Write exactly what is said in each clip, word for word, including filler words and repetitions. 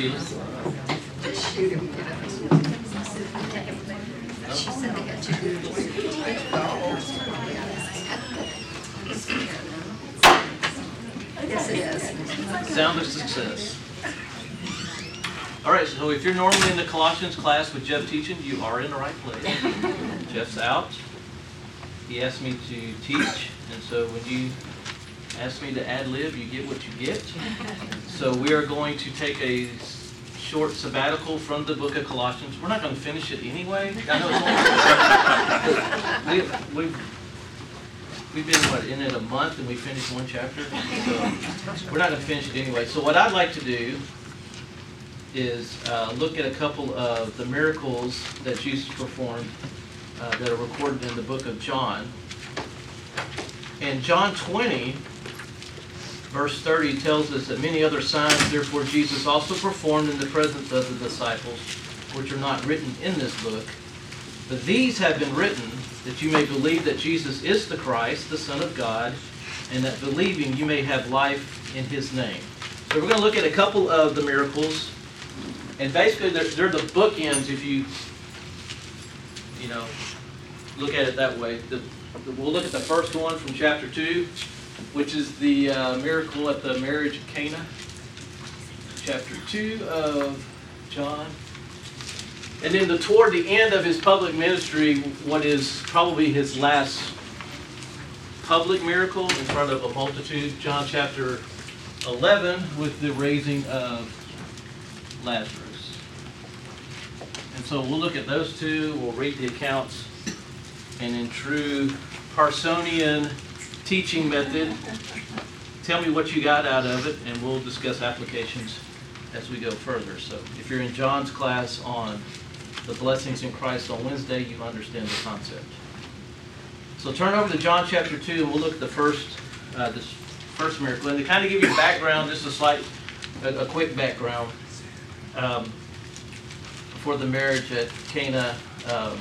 Sheila. Just shoot him, you know. She said they got two girls. Yes, it is. Sound of success. All right, so if you're normally in the Colossians class with Jeff teaching, you are in the right place. Jeff's out. He asked me to teach, and so when you ask me to ad-lib, you get what you get. So we are going to take a short sabbatical from the book of Colossians. We're not going to finish it anyway. I know it's only, we, we've, we've been, what, in it a month, and we finished one chapter? So we're not going to finish it anyway. So what I'd like to do is uh, look at a couple of the miracles that Jesus performed uh, that are recorded in the book of John. And John twenty, verse thirty, tells us that many other signs, therefore, Jesus also performed in the presence of the disciples, which are not written in this book. But these have been written that you may believe that Jesus is the Christ, the Son of God, and that believing you may have life in His name. So we're going to look at a couple of the miracles. And basically, they're, they're the bookends if you, you know, look at it that way. The, the, we'll look at the first one from chapter two, which is the uh, miracle at the marriage of Cana. Chapter two of John. And then the, toward the end of his public ministry, what is probably his last public miracle in front of a multitude, John chapter eleven, with the raising of Lazarus. And so we'll look at those two, we'll read the accounts, and in true Parsonian teaching method, tell me what you got out of it, and we'll discuss applications as we go further. So if you're in John's class on the blessings in Christ on Wednesday, you understand the concept. So turn over to John chapter two, and we'll look at the first, uh, this first miracle. And to kind of give you a background, just a slight, a, a quick background. Um, for the marriage at Cana, um,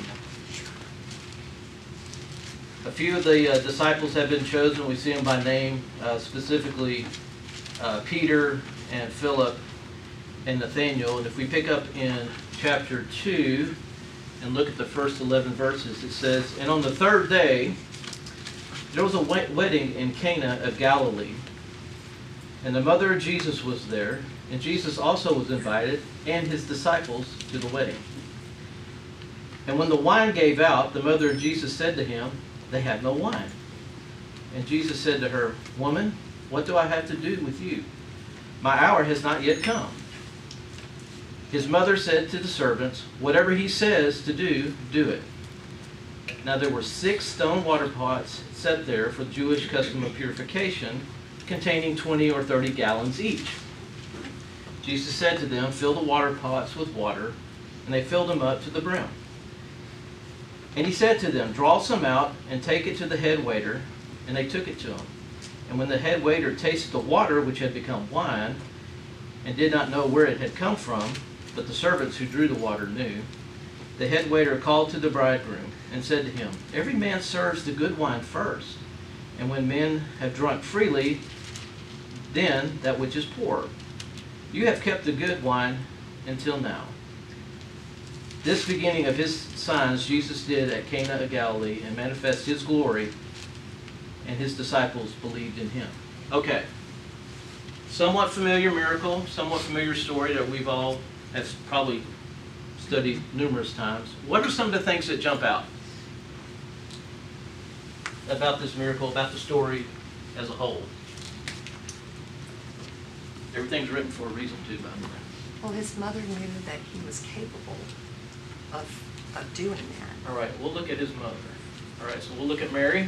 a few of the uh, disciples have been chosen. We see them by name, uh, specifically uh, Peter and Philip and Nathaniel. And if we pick up in chapter two and look at the first eleven verses, it says, "And on the third day there was a wedding in Cana of Galilee, and the mother of Jesus was there, and Jesus also was invited, and his disciples, to the wedding. And when the wine gave out, the mother of Jesus said to him, 'They have no wine.' And Jesus said to her, 'Woman, what do I have to do with you? My hour has not yet come.' His mother said to the servants, 'Whatever he says to do, do it.' Now there were six stone water pots set there for the Jewish custom of purification, containing twenty or thirty gallons each. Jesus said to them, 'Fill the water pots with water,' and they filled them up to the brim. And he said to them, 'Draw some out and take it to the head waiter,' and they took it to him. And when the head waiter tasted the water, which had become wine, and did not know where it had come from, but the servants who drew the water knew, the head waiter called to the bridegroom and said to him, 'Every man serves the good wine first, and when men have drunk freely, then that which is poor. You have kept the good wine until now.' This beginning of his signs Jesus did at Cana of Galilee, and manifested his glory, and his disciples believed in him." Okay. Somewhat familiar miracle, somewhat familiar story that we've all have probably studied numerous times. What are some of the things that jump out about this miracle, about the story as a whole? Everything's written for a reason too, by the way. Well, his mother knew that he was capable of, of doing that. All right, we'll look at his mother. All right, so we'll look at Mary.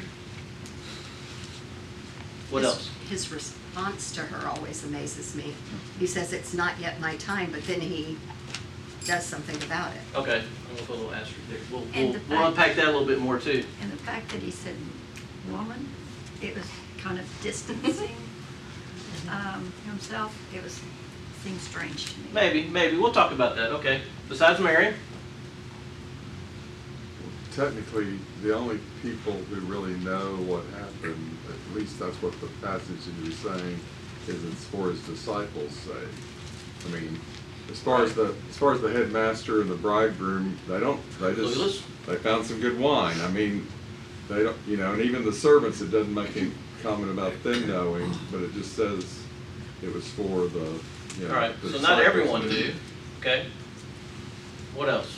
What his, else? His response to her always amazes me. He says, "It's not yet my time," but then he does something about it. Okay, I'm going to put a little asterisk there. We'll, And we'll, the we'll fact- unpack that a little bit more too. And the fact that he said, "Woman," it was kind of distancing um, himself. It was seemed strange to me. Maybe, maybe. We'll talk about that. Okay. Besides Mary? Technically, the only people who really know what happened, at least that's what the passage is saying, is it's for his disciples' sake. I mean, as far as the, as far as the headmaster and the bridegroom, they don't, they Clueless? just, they found some good wine. I mean, they don't, you know, and even the servants, it doesn't make any comment about them knowing, but it just says it was for the, you know. All right, the so not disciples everyone knew. knew, okay? What else?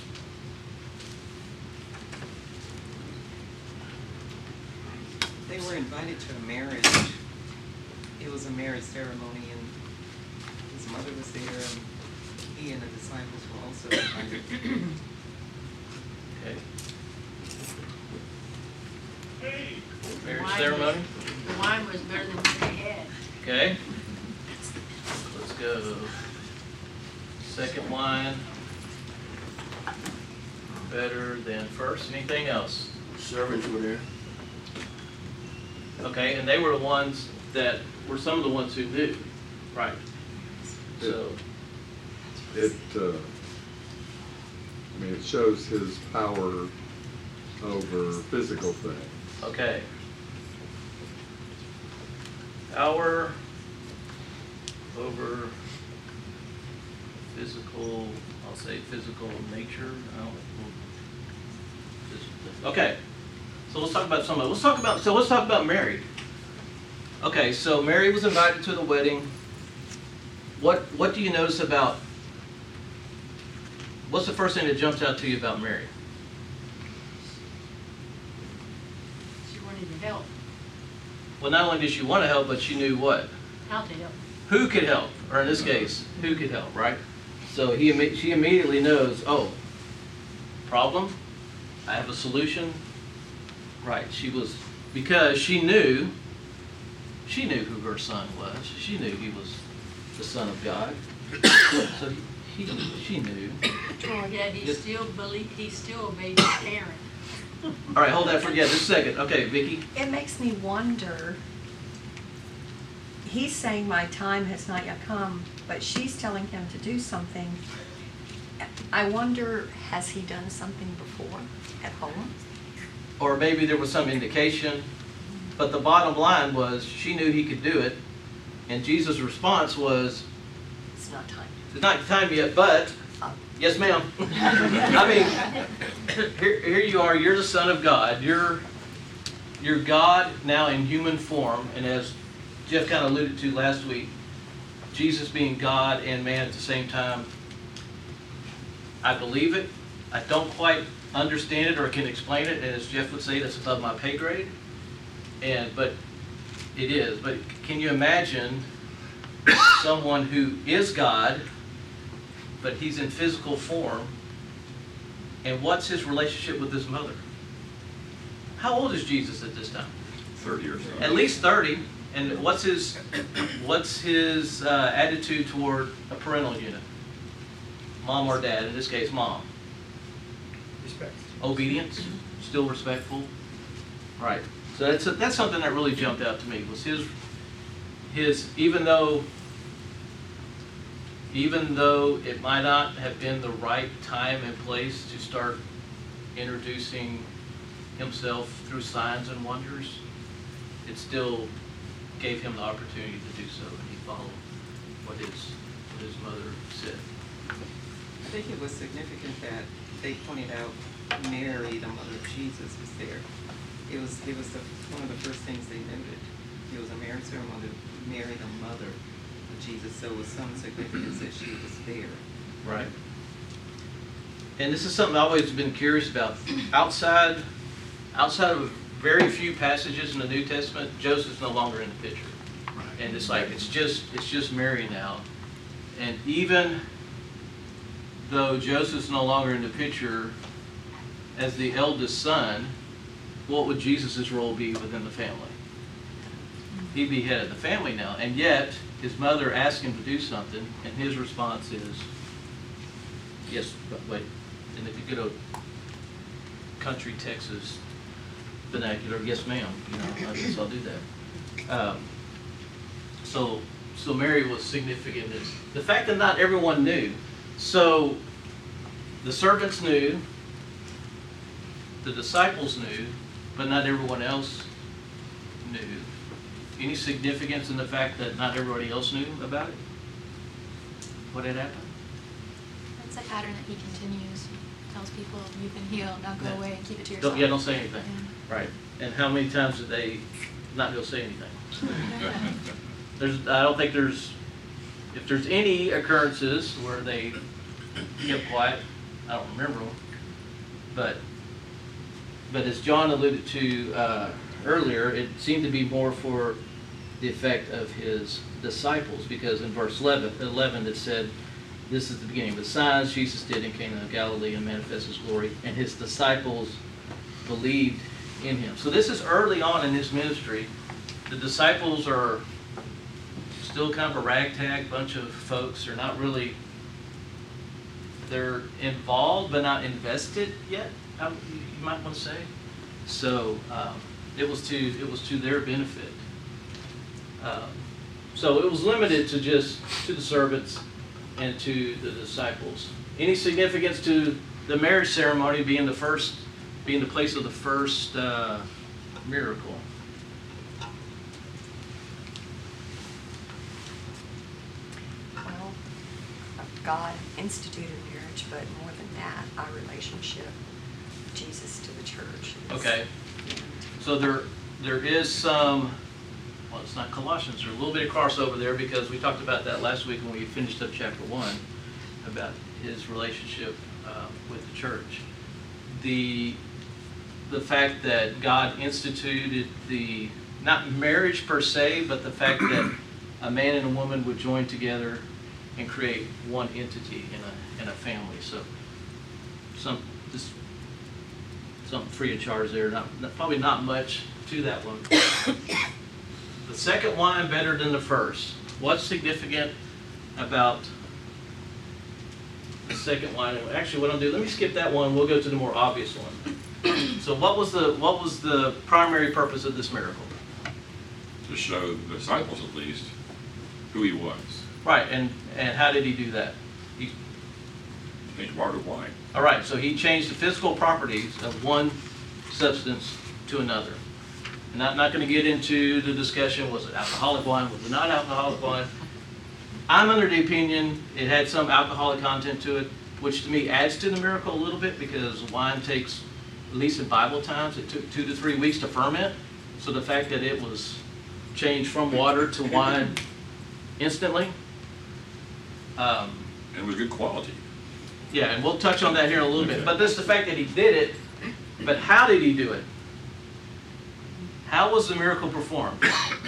They were invited to a marriage. It was a marriage ceremony, and his mother was there, and he and the disciples were also invited. Okay. The Marriage wine ceremony, was- The wine was better than what they had. okay? Let's go. Second wine. Better than first. Anything else? Servants were there. Okay, and they were the ones that were some of the ones who knew, right? So, It, uh, I mean, it shows his power over physical things. okay. Power over physical, I'll say physical nature. I don't, physical- Okay, so let's talk about some of, let's talk about, so let's talk about Mary. Okay, so Mary was invited to the wedding. What, what do you notice about, what's the first thing that jumps out to you about Mary? She wanted to help. Well, not only did she want to help, but she knew what? How to help. Who could help, or in this case, who could help, right? So he, imme- she immediately knows, oh, problem, I have a solution. Right, she was, because she knew, she knew who her son was. She knew he was the Son of God. So he, he she knew. Well, yet he Yes. still believed, he still obeyed his parent. All right, hold that for, yeah, just a second. Okay, Vicki? It makes me wonder, he's saying my time has not yet come, but she's telling him to do something. I wonder, has he done something before at home? Or maybe there was some indication, but the bottom line was she knew he could do it, and Jesus' response was, It's not time. it's not time yet, but, yes ma'am. I mean, here, here you are, you're the Son of God, you're, you're God now in human form, and as Jeff kind of alluded to last week, Jesus being God and man at the same time. I believe it, I don't quite understand it or can explain it, and as Jeff would say, that's above my pay grade. And but it is. But can you imagine someone who is God, but he's in physical form, and what's his relationship with his mother? How old is Jesus at this time? Thirty or so. At least thirty. And what's his what's his uh, attitude toward a parental unit? Mom or dad? In this case, mom. Respect. Obedience, still respectful. Right. So that's that's something that really jumped out to me was his his even though even though it might not have been the right time and place to start introducing himself through signs and wonders, it still gave him the opportunity to do so, and he followed what his what his mother said. I think it was significant that they pointed out Mary, the mother of Jesus, was there. It was, it was the, one of the first things they noted. It was a marriage ceremony to Mary, the mother of Jesus, so it was some significance that she was there. Right. And this is something I've always been curious about. Outside, outside of very few passages in the New Testament, Joseph's no longer in the picture. And it's like, it's just, it's just Mary now. And even though Joseph's no longer in the picture as the eldest son, what would Jesus' role be within the family? He'd be head of the family now. And yet, his mother asked him to do something, and his response is, yes, but wait, in the good old country Texas vernacular, yes ma'am, you know, I guess I'll do that. Um, so, so Mary was significant. Is the fact that not everyone knew. So, the servants knew, the disciples knew, but not everyone else knew. Any significance in the fact that not everybody else knew about it? What had happened? it's a pattern that he continues. Tells people, you've been healed, now go Yeah. away and keep it to yourself. Don't, yeah, don't say anything. Yeah. Right. And how many times did they not go say anything? There's, I don't think there's, if there's any occurrences where they kept quiet, I don't remember them. But, but as John alluded to uh, earlier, it seemed to be more for the effect of his disciples, because in verse eleven, eleven it said, this is the beginning of the signs Jesus did in Cana of Galilee and manifest his glory, and his disciples believed in him. So this is early on in his ministry. The disciples are still kind of a ragtag bunch of folks. They're not really, they're involved but not invested yet, I- you might want to say. So um, it was to it was to their benefit. Um, so it was limited to just to the servants and to the disciples. Any significance to the marriage ceremony being the first, being the place of the first uh, miracle? Well, God instituted marriage, but more than that, our relationship, Jesus to the church. is- Okay. and So there, there is some, well, it's not Colossians, there's a little bit of crossover there because we talked about that last week when we finished up chapter one, about his relationship uh, with the church. The, the fact that God instituted the, not marriage per se, but the fact that a man and a woman would join together and create one entity in a, in a family. So some, just something free of charge there, not, not- probably not much to that one. The second wine better than the first. What's significant about the second wine? Actually, what I'll do, let me skip that one. We'll go to the more obvious one. So, what was the what was the primary purpose of this miracle? To show the disciples at least who he was. Right, and and how did he do that? He, He water wine. all right, so he changed the physical properties of one substance to another. And I'm not going to get into the discussion, was it alcoholic wine, was it non-alcoholic wine? I'm under the opinion it had some alcoholic content to it, which to me adds to the miracle a little bit because wine takes, at least in Bible times, it took two to three weeks to ferment. So the fact that it was changed from water to wine instantly. Um, And it was good quality. yeah, and we'll touch on that here in a little bit. But this the fact that he did it, but how did he do it? How was the miracle performed?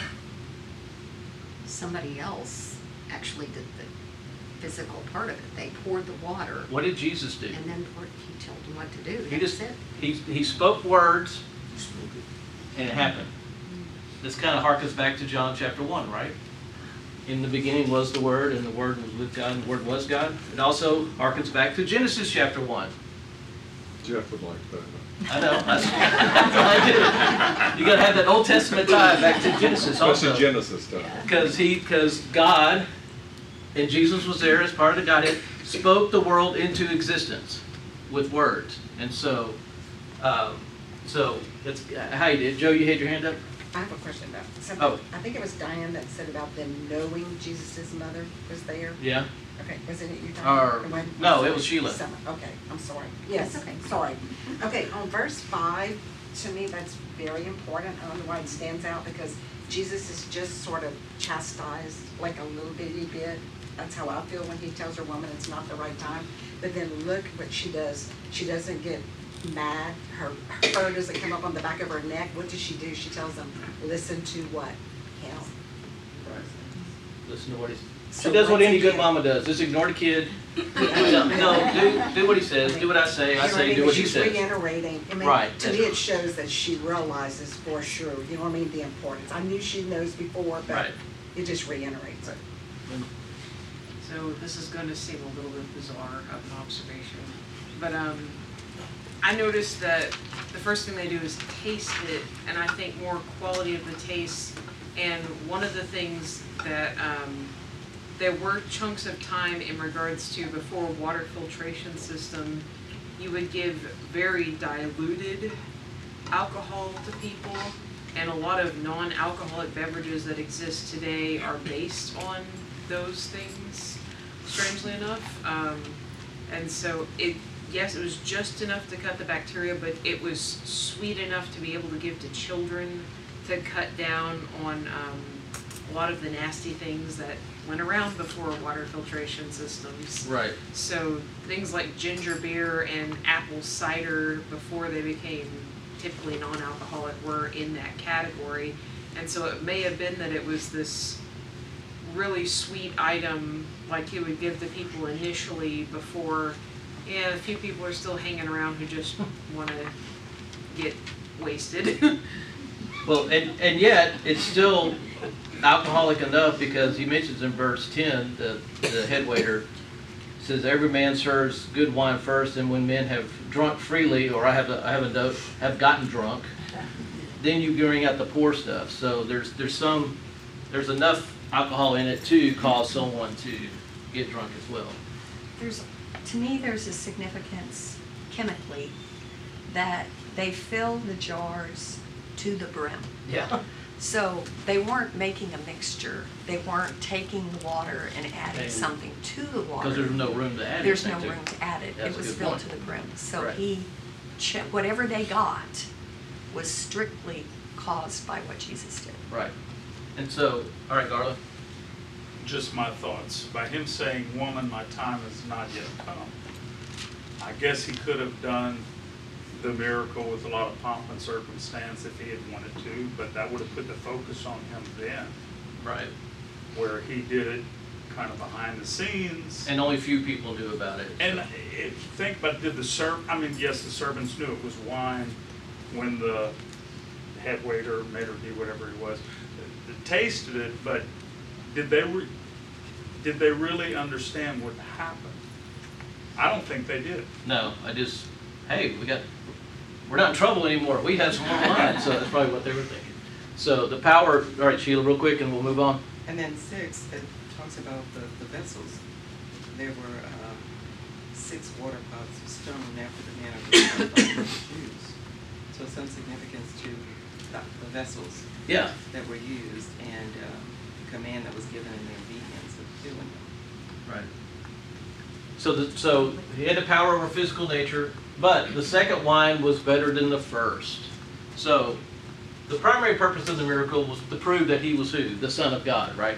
somebody else actually did the physical part of it. They poured the water What did Jesus do? and then poured, he told them what to do. He That's just it. he he spoke words, and it happened. This kind of harkens back to John chapter one, right? In the beginning was the Word, and the Word was with God, and the Word was God. It also harkens back to Genesis chapter one. Jeff would like that. I know. That's, that's what I do. You got to have that Old Testament tie back to Genesis also. Especially Genesis stuff. Because he, because God, and Jesus was there as part of the Godhead, spoke the world into existence with words. And so, um, so that's how you did. Joe, you had your hand up? I have a question about something. Oh. I think it was Diane that said about them knowing Jesus' mother was there. Yeah. Okay, wasn't it you, Or- Diane? When- no, it was Sheila. Summer. Okay, I'm sorry. Yes, That's okay. sorry. Okay, on verse five, to me, that's very important. I don't know why it stands out, because Jesus is just sort of chastised, like a little bitty bit. That's how I feel when he tells her, woman, it's not the right time. But then look what she does. She doesn't get mad. Her fur doesn't come up on the back of her neck. What does she do? She tells them, listen to what? Him. Listen to what he's. So She does what what's any he good do? mama does. Just ignore the kid. No, no, do, do what he says. Do what I say. I You know say mean? do But what he she's says. reiterating. I mean, Right. to me, it shows that she realizes for sure, you know what I mean, the importance. I knew she knows before, but Right. it just reiterates it. So this is gonna seem a little bit bizarre of an observation, but um, I noticed that the first thing they do is taste it, and I think more quality of the taste. And one of the things that um, there were chunks of time in regards to before water filtration system, you would give very diluted alcohol to people, and a lot of non-alcoholic beverages that exist today are based on those things, strangely enough. Um, And so it, yes, it was just enough to cut the bacteria, but it was sweet enough to be able to give to children to cut down on um, a lot of the nasty things that went around before water filtration systems. Right. So things like ginger beer and apple cider, before they became typically non-alcoholic, were in that category. And so it may have been that it was this really sweet item like you would give to people initially before, yeah, a few people are still hanging around who just want to get wasted. Well, and, and yet, it's still alcoholic enough, because he mentions in verse ten, the, the head waiter says, every man serves good wine first, and when men have drunk freely, or I have a, I have a note, have gotten drunk, then you bring out the poor stuff. So there's there's some, there's enough alcohol in it to cause someone to get drunk as well. There's, to me, there's a significance chemically that they fill the jars to the brim. Yeah. So they weren't making a mixture. They weren't taking the water and adding And- something to the water. Because there's no room to add There's no anything to. room to add it. That's It a was good filled point. to the brim. So Right. he, che- whatever they got was strictly caused by what Jesus did. Right. And so, all right, Garland. Just my thoughts. By him saying, woman, my time has not yet come, I guess he could have done the miracle with a lot of pomp and circumstance if he had wanted to, but that would have put the focus on him then, Right. where he did it kind of behind the scenes. And only few people knew about it. And if you think, but did the serv, I mean, yes, the servants knew it was wine when the head waiter, maitre d', whatever he was, uh, tasted it, but did they, re- did they really understand what happened? I don't think they did. No, I just, hey, we got, we're not in trouble anymore. We have some more wine. So that's probably what they were thinking. So the power, all right, Sheila, real quick, and we'll move on. And then six, it talks about the, the vessels. There were um, six water pots stone after the manner of the Jews. So some significance to the, the vessels Yeah. that were used, and um, the command that was given in the obedience of doing them. Right. So, the, so he had the power over physical nature, but the second wine was better than the first. So the primary purpose of the miracle was to prove that he was who? The Son of God, right?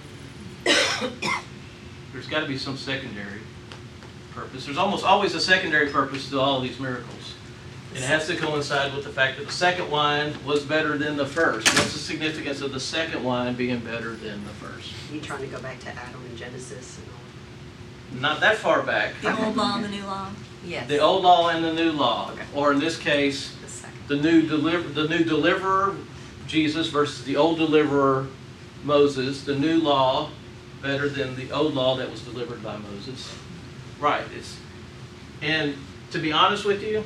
There's got to be some secondary purpose. There's almost always a secondary purpose to all these miracles. And it has to coincide with the fact that the second wine was better than the first. What's the significance of the second wine being better than the first? You trying to go back to Adam and Genesis and all? Not that far back. The old law and the new law. Yes. The old law and the new law, Okay. or in this case, The second. the new deliver, the new deliverer, Jesus, versus the old deliverer, Moses. The new law better than the old law that was delivered by Moses. Right. It's, and to be honest with you,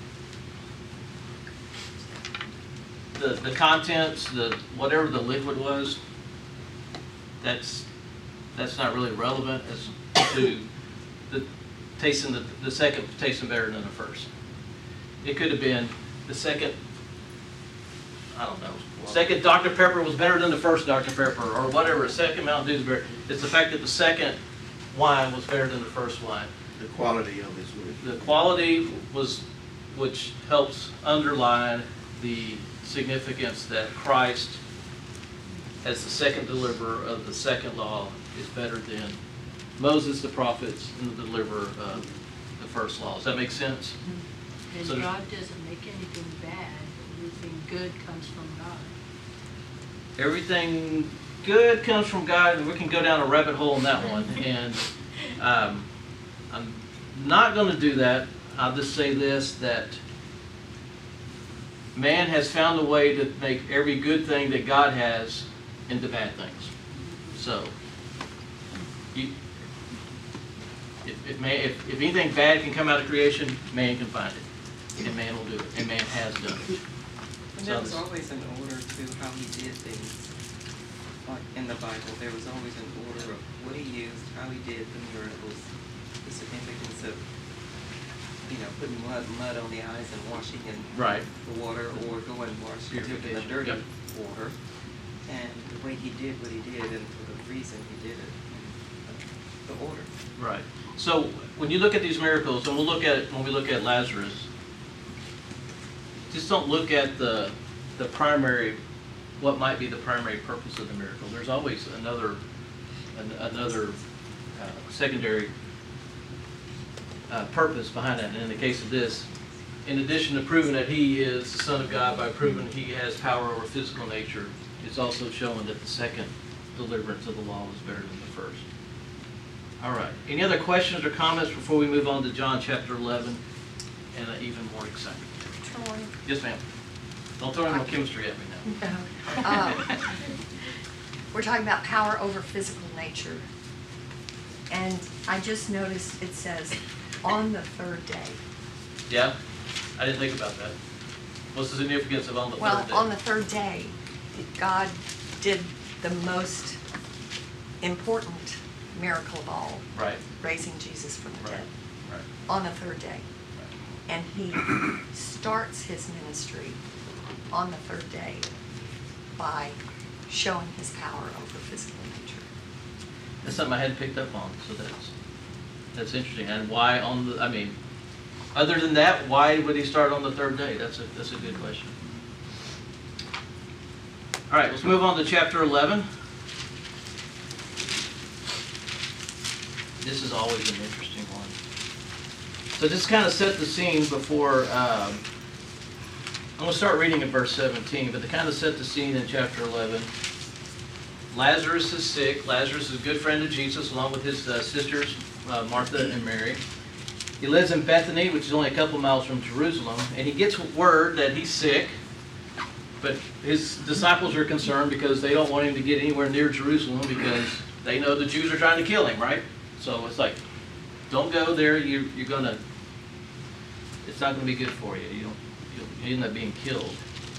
the the contents, the whatever the liquid was, that's that's not really relevant as to the tasting the, the second tasting better than the first. It could have been the second, I don't know, second Doctor Pepper was better than the first Doctor Pepper, or whatever, second Mountain Dew is better. It's the fact that the second wine was better than the first wine. The quality of his work. The quality was, which helps underline the significance that Christ, as the second deliverer of the second law, is better than Moses, the prophets, and the deliverer of the first law. Does that make sense? And So- God doesn't make anything bad. Everything good comes from God. Everything good comes from God, and we can go down a rabbit hole in that one. And um, I'm not going to do that. I'll just say this, that man has found a way to make every good thing that God has into bad things. So, you, if, if, man, if, if anything bad can come out of creation, man can find it. And man will do it. And man has done it. And there was always an order to how he did things. Like in the Bible, there was always an order of what he used, how he did the miracles, the significance of, you know, putting mud, mud on the eyes and washing in Right. the water, or go and wash your dip in the Purification, dirty yep. water. And the way he did what he did, and for the reason he did it, and the order. Right. So when you look at these miracles, and we'll look at it when we look at Lazarus, just don't look at the the primary, what might be the primary purpose of the miracle. There's always another an, another uh, secondary uh, purpose behind that. And in the case of this, in addition to proving that he is the Son of God by proving he has power over physical nature, it's also showing that the second deliverance of the law was better than the first. All right. Any other questions or comments before we move on to John chapter eleven and an even more exciting? Troy. Yes, ma'am. Don't throw any more chemistry at me now. No. Um, We're talking about power over physical nature. And I just noticed it says, on the third day. Yeah? I didn't think about that. What's the significance of on the Well, third day? on the third day, God did the most important miracle of all, Right. raising Jesus from the Right. dead, Right. on the third day. Right. And he starts his ministry on the third day by showing his power over physical nature. That's something I hadn't picked up on, so that's that's interesting. And why on the? I mean, other than that, why would he start on the third day? That's a that's a good question. All right, let's move on to chapter eleven. This is always an interesting one. So just kind of set the scene before. Um, I'm going to start reading in verse seventeen, but to kind of set the scene in chapter eleven. Lazarus is sick. Lazarus is a good friend of Jesus, along with his uh, sisters, uh, Martha and Mary. He lives in Bethany, which is only a couple miles from Jerusalem, and he gets word that he's sick, but his disciples are concerned because they don't want him to get anywhere near Jerusalem because they know the Jews are trying to kill him, right? So it's like, don't go there. You, you're gonna. It's not gonna be good for you. You don't. You'll end up being killed.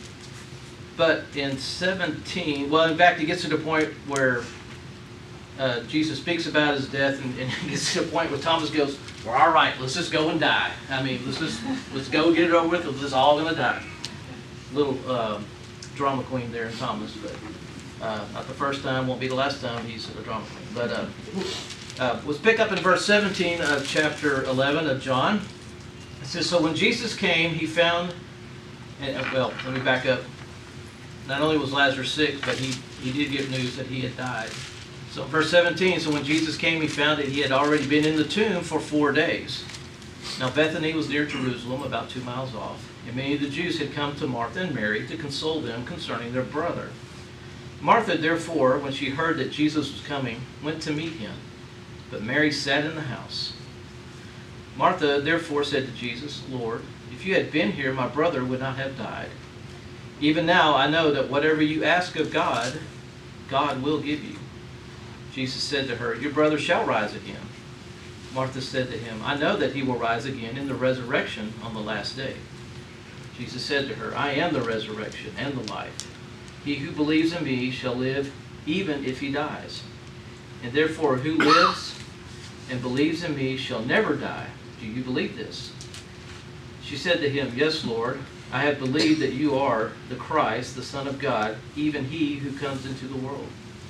But in seventeen, well, in fact, he gets to the point where uh, Jesus speaks about his death, and, and he gets to the point where Thomas goes, "Well, all right, let's just go and die. I mean, let's just let's go get it over with. We're just all gonna die." Little uh, drama queen there in Thomas, but uh, not the first time, won't be the last time he's a drama queen. But uh, uh, let's pick up in verse seventeen of chapter eleven of John. It says, "So when Jesus came, he found." And, well, let me back up. Not only was Lazarus sick, but he, he did get news that he had died. So verse seventeen, so when Jesus came, he found that he had already been in the tomb for four days. Now Bethany was near Jerusalem, about two miles off, and many of the Jews had come to Martha and Mary to console them concerning their brother. Martha, therefore, when she heard that Jesus was coming, went to meet him, but Mary sat in the house. Martha, therefore, said to Jesus, "Lord, if you had been here, my brother would not have died. Even now I know that whatever you ask of God, God will give you." Jesus said to her, "Your brother shall rise again." Martha said to him, "I know that he will rise again in the resurrection on the last day." Jesus said to her, "I am the resurrection and the life. He who believes in me shall live even if he dies. And therefore who lives and believes in me shall never die. Do you believe this?" She said to him, "Yes, Lord. I have believed that you are the Christ, the Son of God, even he who comes into the world."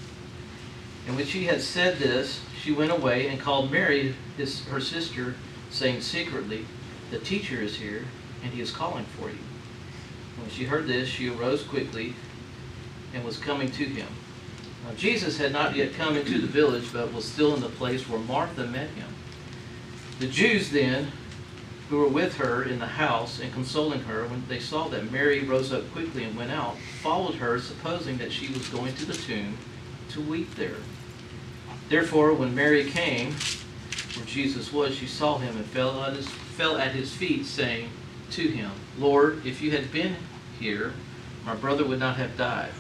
And when she had said this, she went away and called Mary, his, her sister, saying secretly, "The teacher is here, and he is calling for you." When she heard this, she arose quickly and was coming to him. Now Jesus had not yet come into the village, but was still in the place where Martha met him. The Jews then, who were with her in the house and consoling her, when they saw that Mary rose up quickly and went out, followed her, supposing that she was going to the tomb to weep there. Therefore, when Mary came where Jesus was, she saw him and fell at his, fell at his feet, saying to him, "Lord, if you had been here, my brother would not have died."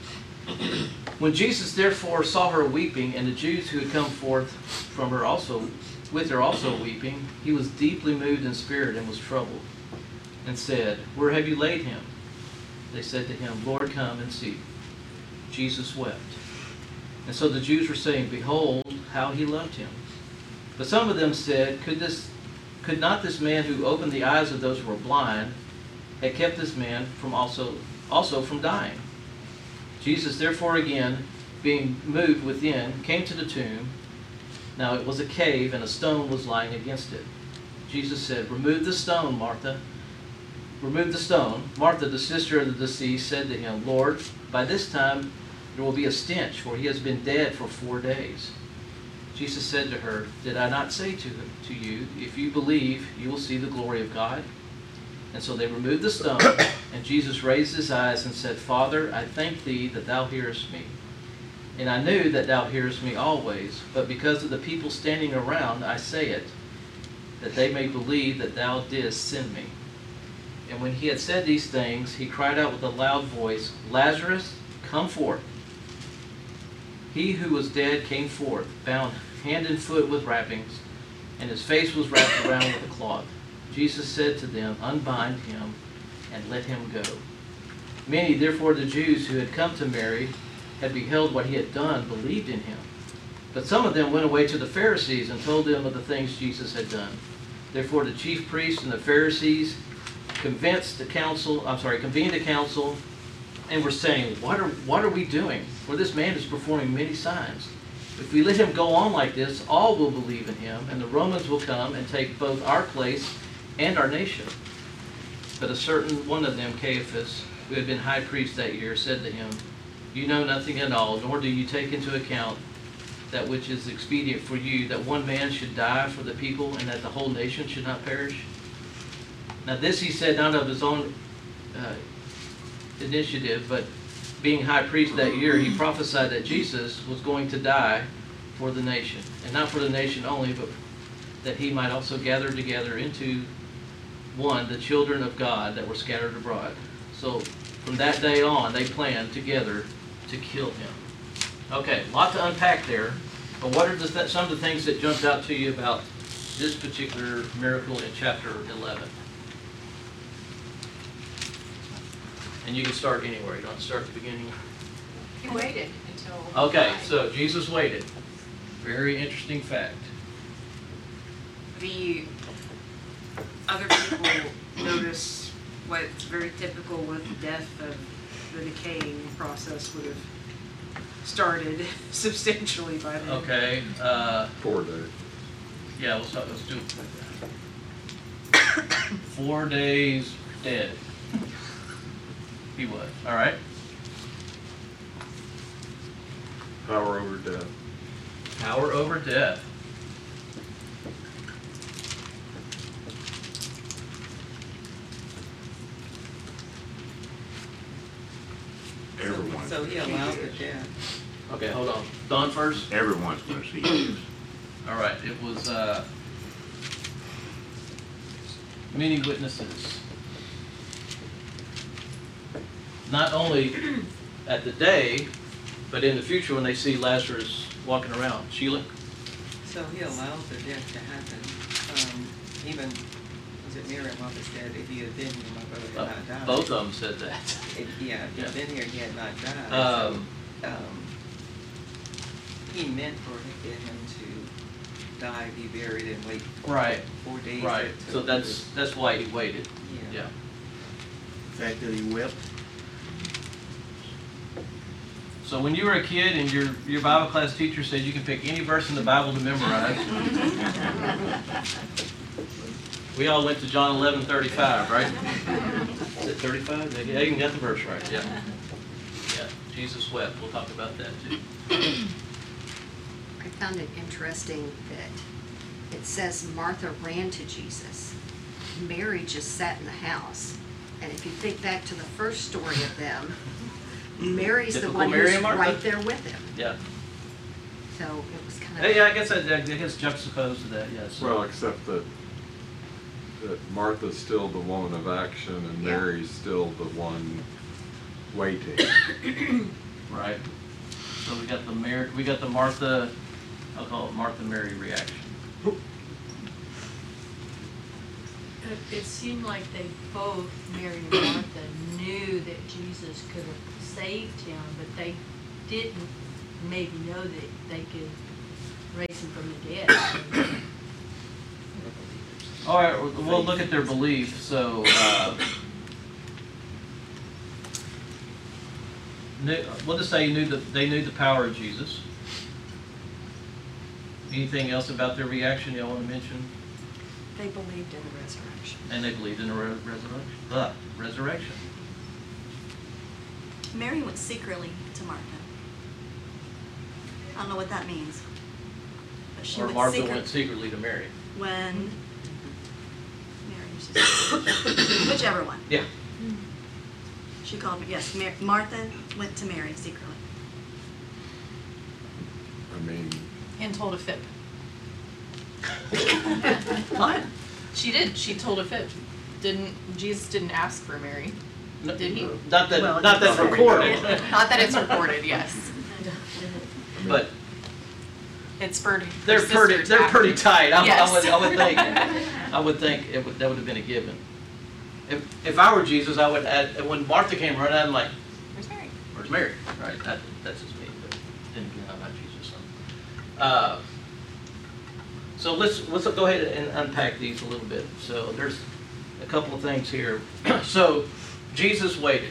When Jesus therefore saw her weeping, and the Jews who had come forth from her also with her also weeping, he was deeply moved in spirit and was troubled, and said, "Where have you laid him?" They said to him, "Lord, come and see." Jesus wept. And so the Jews were saying, "Behold, how he loved him." But some of them said, Could this, could not this man who opened the eyes of those who were blind have kept this man from also, also from dying? Jesus therefore again, being moved within, came to the tomb. Now it was a cave, and a stone was lying against it. Jesus said, "Remove the stone, Martha." Remove the stone. Martha, the sister of the deceased, said to him, "Lord, by this time there will be a stench, for he has been dead for four days." Jesus said to her, "Did I not say to, to you, if you believe, you will see the glory of God?" And so they removed the stone, and Jesus raised his eyes and said, "Father, I thank thee that thou hearest me. And I knew that thou hearest me always, but because of the people standing around, I say it, that they may believe that thou didst send me." And when he had said these things, he cried out with a loud voice, "Lazarus, come forth." He who was dead came forth, bound hand and foot with wrappings, and his face was wrapped around with a cloth. Jesus said to them, "Unbind him and let him go." Many, therefore, of the Jews who had come to Mary, had beheld what he had done, believed in him. But some of them went away to the Pharisees and told them of the things Jesus had done. Therefore, the chief priests and the Pharisees convinced the council, I'm sorry, convened the council, and were saying, "What are what are we doing? For this man is performing many signs. If we let him go on like this, all will believe in him, and the Romans will come and take both our place and our nation." But a certain one of them, Caiaphas, who had been high priest that year, said to him, "You know nothing at all, nor do you take into account that which is expedient for you, that one man should die for the people, and that the whole nation should not perish?" Now this he said not of his own uh, initiative, but being high priest that year, he prophesied that Jesus was going to die for the nation, and not for the nation only, but that he might also gather together into one the children of God that were scattered abroad. So from that day on, they planned together to kill him. Okay, a lot to unpack there, but what are the, some of the things that jumped out to you about this particular miracle in chapter eleven? And you can start anywhere. You don't have to start at the beginning. He waited until. he Okay, died. so Jesus waited. Very interesting fact. The other people notice what's very typical with death of the decaying process would have started substantially by then. Okay, uh, Four days. yeah, let's, let's do it. Four days dead. He was, all right. Power over death. Power over death. Everyone. So he allowed the death. Okay, hold on. Don first. Everyone's gonna see this. All right, it was uh, many witnesses. Not only at the day, but in the future when they see Lazarus walking around. Sheila? So he allowed the death to happen. Um, even, was it Mary and Martha said, if he had been here, my brother had Uh, not died. both of them said that. If, yeah, if he had Yeah. been here, he had not died. Um, So, um, he meant for him to die, be buried, and wait Right, four days. right. to- So that's that's why he waited. Yeah. Yeah. The fact that he wept. So when you were a kid and your your Bible class teacher said you can pick any verse in the Bible to memorize, we all went to John eleven thirty-five, right? Is it thirty-five? Yeah, you got the verse right. Yeah. Yeah. Jesus wept. We'll talk about that too. I found it interesting that it says Martha ran to Jesus. Mary just sat in the house. And if you think back to the first story of them, Mary's the Typical one Mary who's and Martha. right there with him. Yeah. So it was kind of. Hey, yeah, I guess I, I guess juxtaposed to that. Yes. Well, except that, that Martha's still the woman of action and Yeah. Mary's still the one waiting. Right. So we got the Mary, we got the Martha, I'll call it Martha Mary reaction. It, it seemed like they both, Mary and Martha, knew that Jesus could have saved him, but they didn't maybe know that they could raise him from the dead. All right, we'll we'll look at their belief. So, uh, knew, we'll just say knew that they knew the power of Jesus. Anything else about their reaction y'all want to mention? They believed in the resurrection. And they believed in the re- resurrection. The resurrection. Mary went secretly to Martha. I don't know what that means. But she Or went Martha secret- went secretly to Mary. When Mary, or sister- whichever one. Yeah. She called me, yes, Mar- Martha went to Mary secretly. I mean, And told a fib. What? She did, she told a fib. Didn't, Jesus didn't ask for Mary, No- did he? Not that, Well, not that's recorded, Not that it's recorded, yes. but It spurred her they're sister pretty, to they're act. pretty tight. I, I Yes. would, I would think, I would think it would, that would have been a given. If, if I were Jesus, I would add, and when Martha came running, I'm like, Where's Mary? where's Mary? Right, that, that's just me, but then again, I'm not Jesus, so. Uh, So let's, let's go ahead and unpack these a little bit. So there's a couple of things here. So Jesus waited.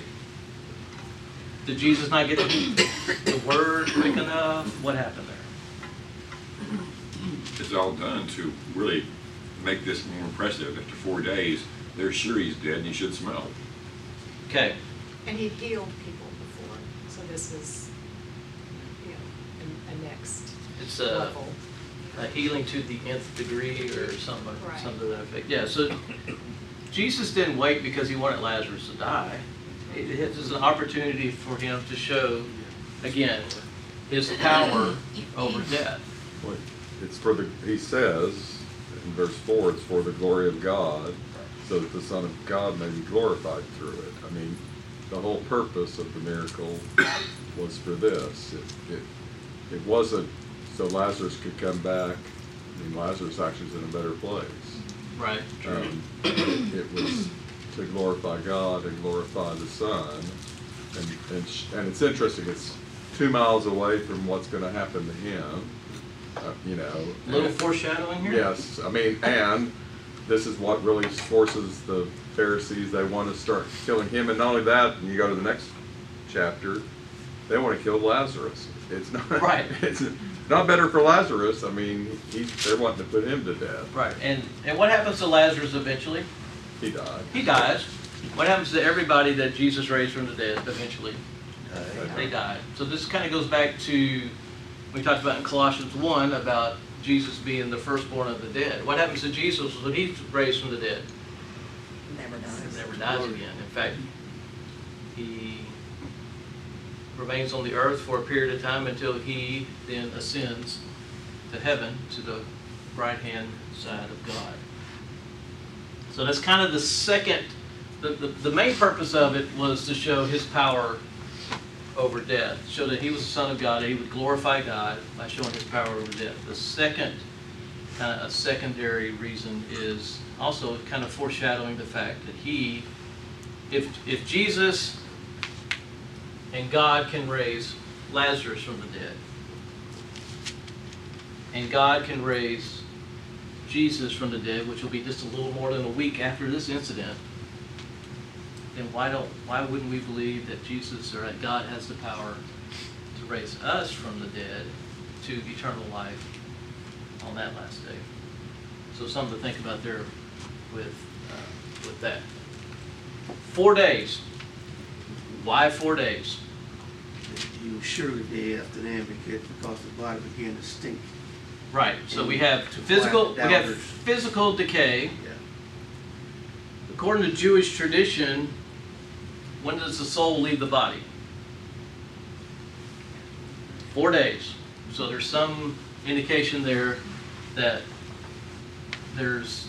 Did Jesus not get the, the word quick enough? What happened there? It's all done to really make this more impressive. After four days, they're sure he's dead and he should smell. Okay, And he healed people before, so this is, you know, a, a next it's a, level. a healing to the nth degree or something, Right. something to that effect. Yeah, so Jesus didn't wait because he wanted Lazarus to die. It it was an opportunity for him to show, again, his power over death. Well, it's for the, he says in verse four, it's for the glory of God, so that the Son of God may be glorified through it. I mean, the whole purpose of the miracle was for this. It, it, it wasn't so Lazarus could come back. I mean, Lazarus actually is in a better place. Right. Um, it was to glorify God and glorify the Son. And, and, sh- and it's interesting, it's two miles away from what's going to happen to him, uh, you know. A little and- foreshadowing here? Yes, I mean, and this is what really forces the Pharisees, they want to start killing him. And not only that, and you go to the next chapter, they want to kill Lazarus. It's not, Right. It's not better for Lazarus. I mean, he, they're wanting to put him to death. Right, and, and what happens to Lazarus eventually? He died. He dies. What happens to everybody that Jesus raised from the dead eventually? They died. So this kind of goes back to, we talked about in Colossians one about Jesus being the firstborn of the dead. What happens to Jesus when he's raised from the dead? Never He dies. never dies again. In fact, he remains on the earth for a period of time until he then ascends to heaven, to the right-hand side of God. So that's kind of the second, the, the, the main purpose of it was to show his power over death, show that he was the Son of God, that he would glorify God by showing his power over death. The second, kind of a secondary reason is also kind of foreshadowing the fact that he, if, if Jesus and God can raise Lazarus from the dead, and God can raise Jesus from the dead, which will be just a little more than a week after this incident, then why don't why wouldn't we believe that Jesus or that God has the power to raise us from the dead to eternal life on that last day? So something to think about there with uh, with that. Four days. Why four days? He was surely dead after that because, because the body began to stink. Right. So we have physical we have Doubters. physical decay. Yeah. According to Jewish tradition, when does the soul leave the body? Four days. So there's some indication there that there's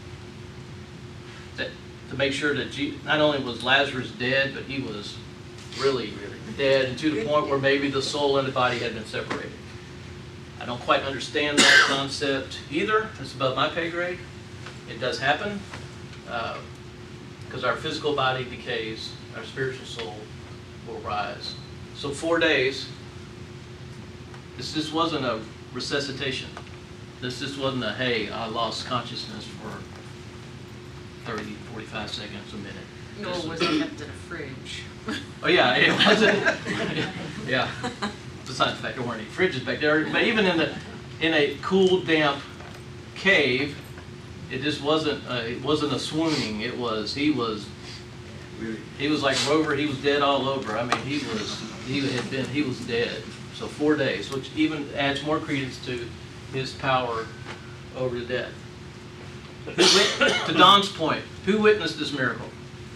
that to make sure that Je- not only was Lazarus dead, but he was really dead, and to the point where maybe the soul and the body had been separated. I don't quite understand that concept either. It's above my pay grade. It does happen. Uh, because our physical body decays, our spiritual soul will rise. So four days, this just wasn't a resuscitation. This just wasn't a, hey, I lost consciousness for thirty, forty-five seconds, a minute. Nor This was it kept in a fridge. Oh yeah, it wasn't, yeah. Besides the fact there weren't any fridges back there, but even in the, in a cool, damp cave. It just wasn't, uh, it wasn't a swooning. It was, he was, he was like Rover. He was dead all over. I mean, he was, he had been, he was dead. So four days, which even adds more credence to his power over death. Who wit- to Don's point, who witnessed this miracle?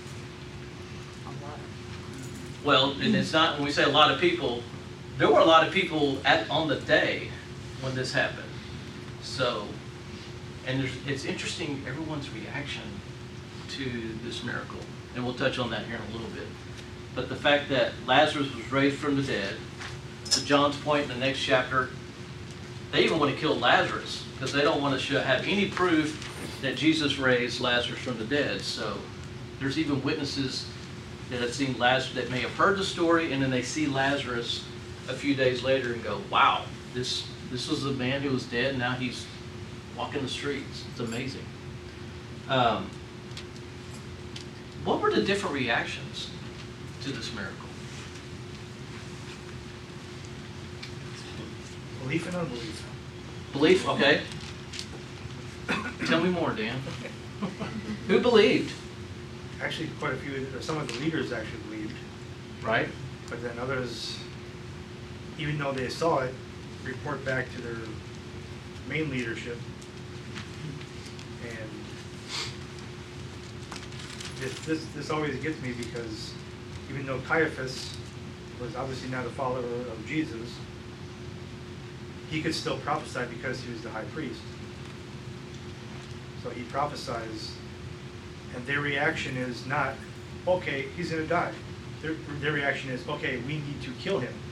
Well, and it's not, when we say a lot of people, there were a lot of people at, on the day when this happened. So, and there's, it's interesting, everyone's reaction to this miracle. And we'll touch on that here in a little bit. But the fact that Lazarus was raised from the dead, to John's point in the next chapter, they even want to kill Lazarus because they don't want to show, have any proof that Jesus raised Lazarus from the dead. So there's even witnesses that have seen Lazarus, that may have heard the story, and then they see Lazarus a few days later and go, wow, this this was a man who was dead, and now he's walking the streets. It's amazing. Um, what were the different reactions to this miracle? Belief and unbelief. Belief, okay. Tell me more, Dan. Who believed? Actually, quite a few, or some of the leaders actually believed. Right. But then others, even though they saw it, report back to their main leadership. And this, this, this always gets me because even though Caiaphas was obviously not a follower of Jesus, he could still prophesy because he was the high priest. So he prophesies, and their reaction is not, okay, he's going to die. Their, their reaction is, okay, we need to kill him.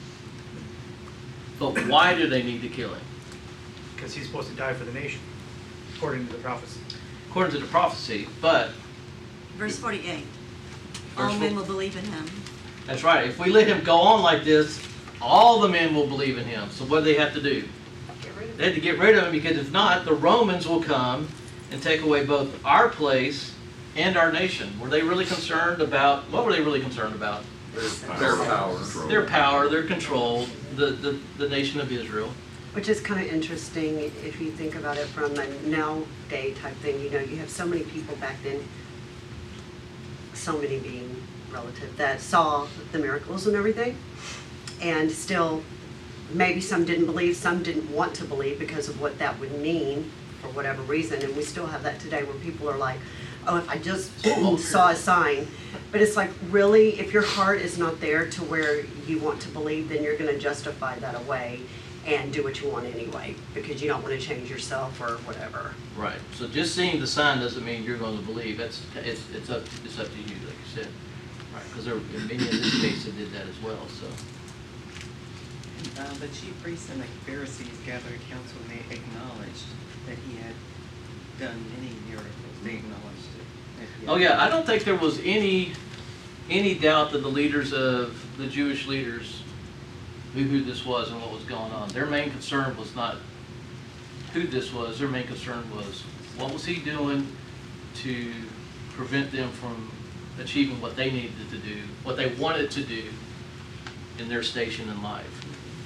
But why do they need to kill him? Because he's supposed to die for the nation, according to the prophecy. According to the prophecy, but... Verse forty-eight. Verse All men four- will believe in him. That's right. If we let him go on like this, all the men will believe in him. So what do they have to do? They had to get rid of him, because if not, the Romans will come and take away both our place and our nation. Were they really concerned about, what were they really concerned about? Their power. Their power, their control, the, the, the nation of Israel. Which is kind of interesting if you think about it from a now-day type thing. You know, you have so many people back then, so many being relative, that saw the miracles and everything, and still maybe some didn't believe, some didn't want to believe because of what that would mean for whatever reason. And we still have that today where people are like, oh, if I just saw a sign. But it's like, really, if your heart is not there to where you want to believe, then you're going to justify that away and do what you want anyway, because you don't want to change yourself or whatever. Right. So just seeing the sign doesn't mean you're going to believe. That's it's it's up it's up to you, like you said. Right. Because there in many in this case that did that as well. So. Uh, the chief priests and the Pharisees gathered a council, and they acknowledged that he had done many miracles. They acknowledged it. that he had Oh yeah, done- I don't think there was any any doubt that the leaders of the Jewish leaders knew who this was and what was going on. Their main concern was not who this was. Their main concern was what was he doing to prevent them from achieving what they needed to do, what they wanted to do in their station in life.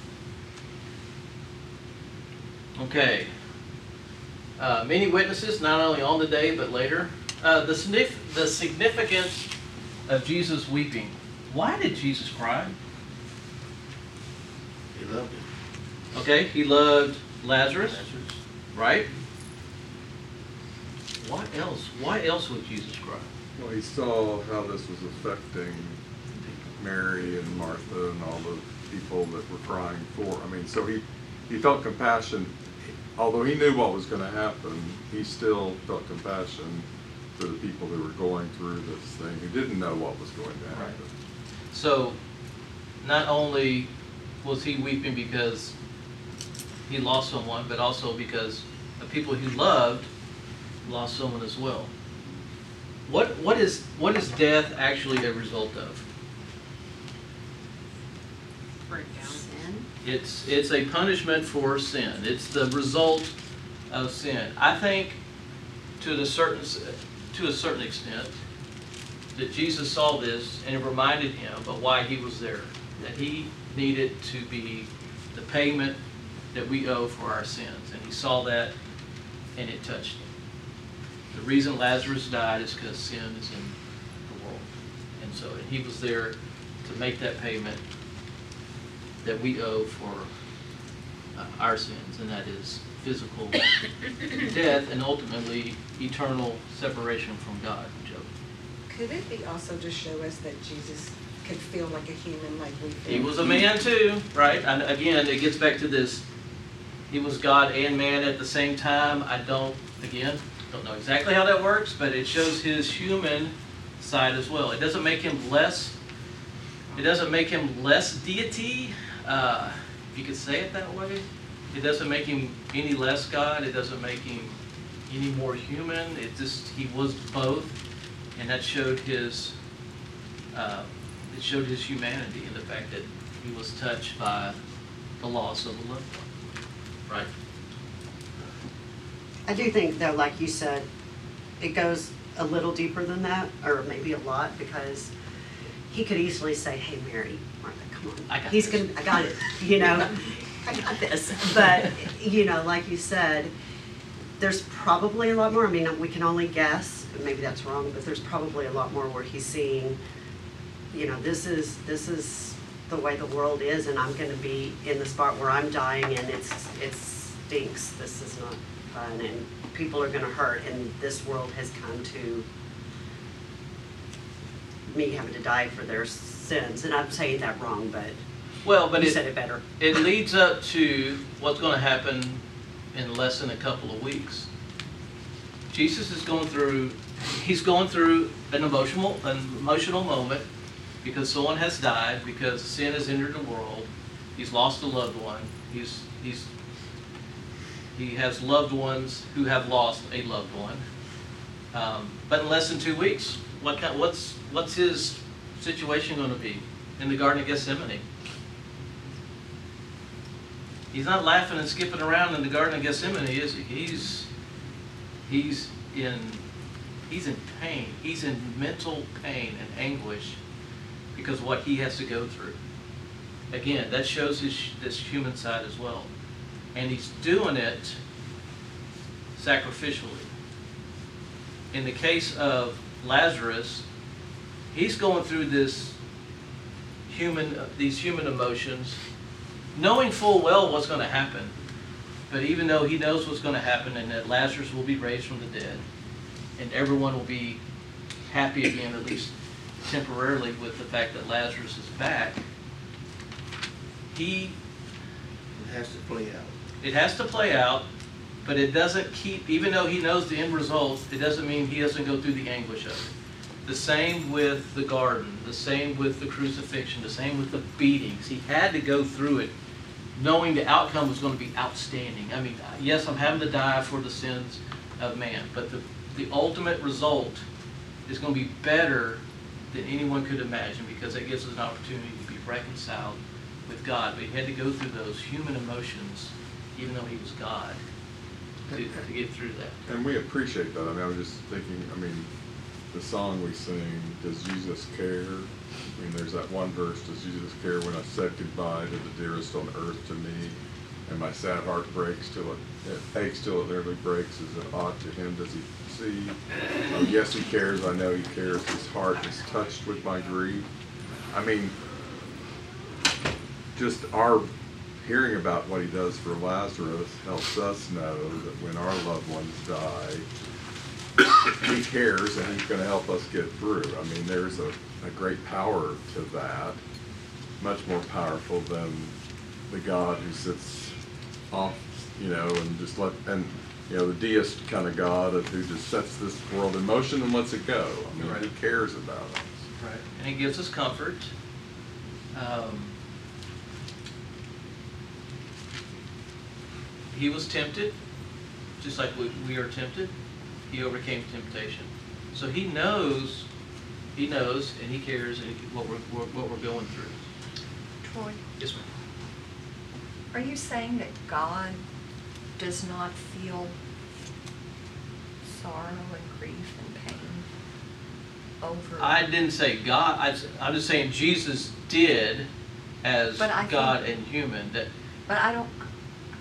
Okay. Uh, many witnesses, not only on the day but later. Uh, the, signif- the significance of Jesus weeping. Why did Jesus cry? He loved him. Okay, he loved Lazarus, right? What else? Why else would Jesus cry? Well, he saw how this was affecting Mary and Martha and all the people that were crying for. I mean, so he, he felt compassion. Although he knew what was going to happen, he still felt compassion for the people who were going through this thing, who didn't know what was going to happen. So, not only was he weeping because he lost someone, but also because the people he loved lost someone as well. What what is what is death actually a result of? Breakdown. Sin. It's it's a punishment for sin. It's the result of sin. I think to the certain to a certain extent that Jesus saw this and it reminded him of why he was there. That he needed to be the payment that we owe for our sins. And he saw that, and it touched him. The reason Lazarus died is because sin is in the world. And so and he was there to make that payment that we owe for uh, our sins, and that is physical death and ultimately eternal separation from God. Joe. Could it be also to show us that Jesus could feel like a human like we feel? He was a man too, right? And again, it gets back to this, he was God and man at the same time. I don't, again, don't know exactly how that works, but it shows his human side as well. It doesn't make him less, it doesn't make him less deity, uh, if you could say it that way. It doesn't make him any less God. It doesn't make him any more human. It just, he was both, and that showed his, uh, it showed his humanity in the fact that he was touched by the loss of a loved one, right? I do think though, like you said, it goes a little deeper than that, or maybe a lot, because he could easily say, hey, Mary, Martha, come on. I got He's this. gonna, I got it, you know, I got this. But, you know, like you said, there's probably a lot more. I mean, we can only guess, maybe that's wrong, but there's probably a lot more where he's seeing, you know, this is, this is the way the world is, and I'm gonna be in the spot where I'm dying, and it's, it stinks. This is not fun, and people are gonna hurt, and this world has come to me having to die for their sins. And I'm saying that wrong, but Well, but you it, said it better. it leads up to what's going to happen in less than a couple of weeks. Jesus is going through, he's going through an emotional, an emotional moment because someone has died, because sin has entered the world. He's lost a loved one. He's, he's, he has loved ones who have lost a loved one. Um, but in less than two weeks, what kind, what's, what's his situation going to be in the Garden of Gethsemane? He's not laughing and skipping around in the Garden of Gethsemane, is he? He's, he's in, he's in pain. He's in mental pain and anguish because of what he has to go through. Again, that shows his, this human side as well. And he's doing it sacrificially. In the case of Lazarus, he's going through this human, these human emotions, knowing full well what's going to happen. But even though he knows what's going to happen and that Lazarus will be raised from the dead, and everyone will be happy again, at least temporarily, with the fact that Lazarus is back, he... It has to play out. It has to play out, but it doesn't keep, even though he knows the end result, it doesn't mean he doesn't go through the anguish of it. The same with the garden, the same with the crucifixion, the same with the beatings. He had to go through it knowing the outcome was going to be outstanding. I mean, yes, I'm having to die for the sins of man, but the, the ultimate result is going to be better than anyone could imagine, because it gives us an opportunity to be reconciled with God. But he had to go through those human emotions, even though he was God, to, to get through that. And we appreciate that. I mean, I was just thinking, I mean, the song we sing, Does Jesus Care? I mean, there's that one verse, Does Jesus care when I said goodbye to the dearest on earth to me, and my sad heart breaks till it, it aches till it nearly breaks, is it aught to him does he see? Oh, yes, he cares, I know he cares, his heart is touched with my grief. I mean, just our hearing about what he does for Lazarus helps us know that when our loved ones die, he cares and he's going to help us get through. I mean, there's a, a great power to that, much more powerful than the God who sits off, you know, and just let, and, you know, the deist kind of God who just sets this world in motion and lets it go. I mean, Right. he cares about us. Right. And he gives us comfort. Um, he was tempted, just like we, we are tempted. He overcame temptation. So he knows, he knows, and he cares and he, what, we're, what we're going through. Troy, Yes, ma'am. are you saying that God does not feel sorrow and grief and pain over? I didn't say God. I, I'm just saying Jesus did as But I God think- and human. That But I don't,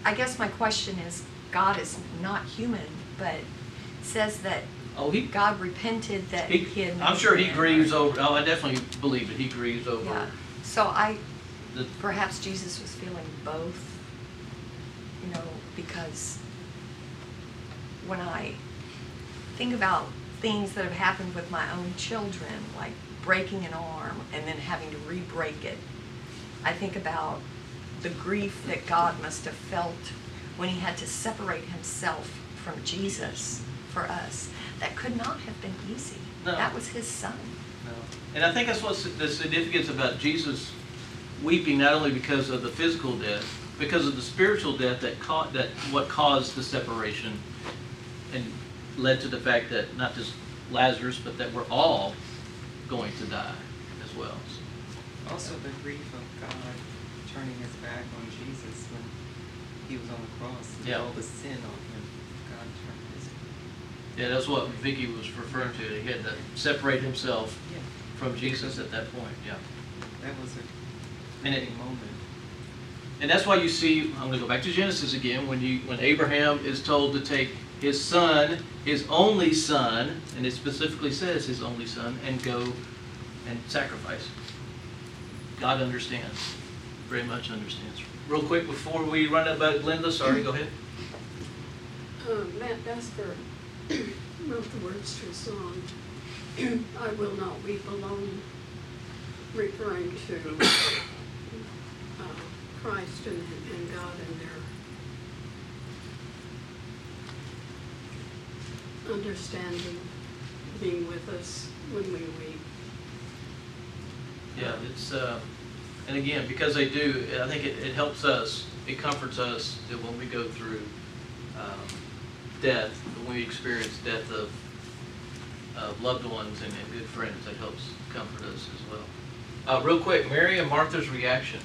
I guess my question is, God is not human, but says that Oh, he, God repented that he, he, had. I'm sure he made grieves man. over, oh, I definitely believe it, he grieves over. Yeah, so I, the- perhaps Jesus was feeling both, you know, because when I think about things that have happened with my own children, like breaking an arm and then having to re-break it, I think about the grief that God must have felt when he had to separate himself from Jesus for us. That could not have been easy. No. That was his son. No. And I think that's what's the significance about Jesus weeping, not only because of the physical death, because of the spiritual death that ca- that what caused the separation and led to the fact that not just Lazarus, but that we're all going to die as well. Also the grief of God turning his back on Jesus when he was on the cross. And Yeah. all the sin on him. God turned his Yeah, that's what Vicky was referring to. He had to separate himself Yeah. from Jesus at that point. Yeah. That was a And it- fitting moment. And that's why you see, I'm going to go back to Genesis again, when you when Abraham is told to take his son, his only son, and it specifically says his only son, and go and sacrifice. God understands, very much understands. Real quick before we run out about Linda, sorry, go ahead. Uh, Matt Vesper wrote the words to a song, I Will Not Weep Alone, referring to uh, Christ and, and God and their understanding, being with us when we weep. Yeah, it's, uh, and again, because they do, I think it, it helps us, it comforts us that when we go through um, death, when we experience death of, of loved ones and, and good friends, that helps comfort us as well. Uh, real quick, Mary and Martha's reaction.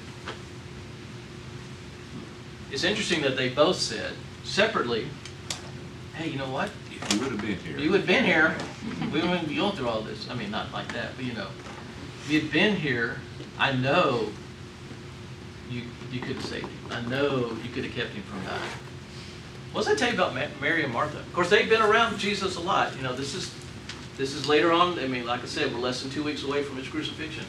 It's interesting that they both said separately, hey, you know what? If you would have been here. You had been here, we wouldn't be going through all this. I mean, not like that, but you know. If you had been here, I know you you could have saved him. I know you could have kept him from dying. What does that tell you about Ma- Mary and Martha? Of course, they've been around Jesus a lot. You know, this is this is later on. I mean, like I said, we're less than two weeks away from his crucifixion.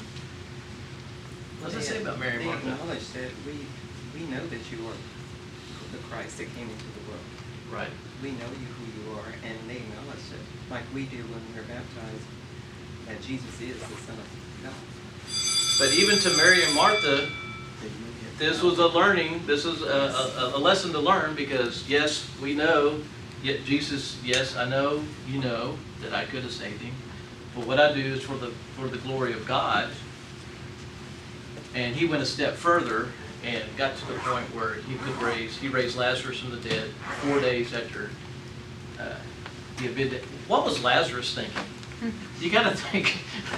What does that say about Mary and They Martha? acknowledge that we, we know that you are the Christ that came into the world. Right. We know you who you are, and they acknowledge it, like we do when we're baptized, that Jesus is the Son of God. But even to Mary and Martha, this was a learning, this is a, a, a lesson to learn, because yes, we know, yet Jesus, yes, I know, you know, that I could have saved him. But what I do is for the for the glory of God. And he went a step further and got to the point where he could raise, he raised Lazarus from the dead four days after uh, he had been dead. What was Lazarus thinking? You got to think,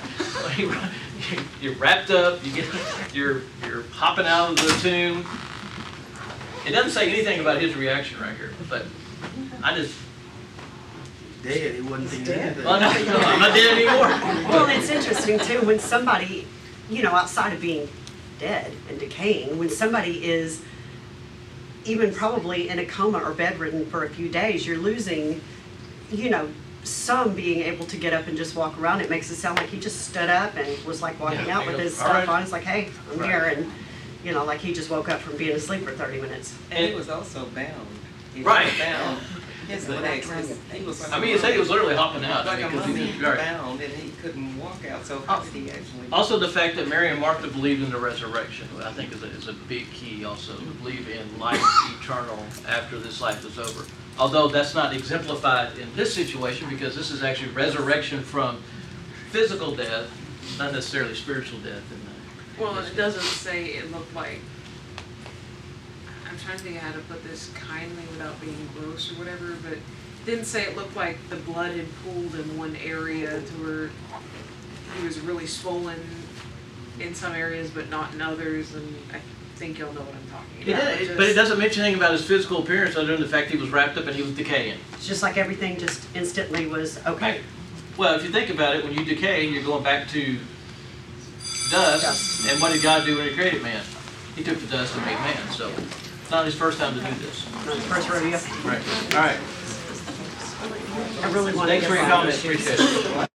you're wrapped up, you get, you're you're hopping out of the tomb. It doesn't say anything about his reaction right here, but I just. Dead, it wasn't thinking anything. Well, no, no, I'm not dead anymore. Well, it's interesting too, when somebody, you know, outside of being dead and decaying, when somebody is even probably in a coma or bedridden for a few days, you're losing, you know, some being able to get up and just walk around. It makes it sound like he just stood up and was like walking Yeah, out with you know, his all stuff right. on. It's like, hey, I'm Right. here, and you know, like he just woke up from being asleep for thirty minutes. And he was also bound. He was Right. bound. His legs, was- he was like I a mean, he said he was mummy. literally hopping out. I Like mean, a 'cause he mummy, was- right. bound, and he couldn't walk out, so how did he actually? Also, the fact that Mary and Martha believed in the resurrection, I think is a, is a big key also, to believe in life eternal after this life is over. Although that's not exemplified in this situation, because this is actually resurrection from physical death, not necessarily spiritual death. In the, Well, it doesn't say it looked like, I'm trying to think of how to put this kindly without being gross or whatever, but it didn't say it looked like the blood had pooled in one area to where he was really swollen in some areas but not in others, and I think you'll know what I'm talking It about. did- but it doesn't mention anything about his physical appearance other than the fact he was wrapped up and he was decaying. It's just like everything just instantly was okay. Well, if you think about it, when you decay, you're going back to dust. Dust. And what did God do when he created man? He took the dust and made man. So not his first time to do this. Not the first rodeo. Right, all right. I really want to Thanks get for your back comments, to- appreciate it.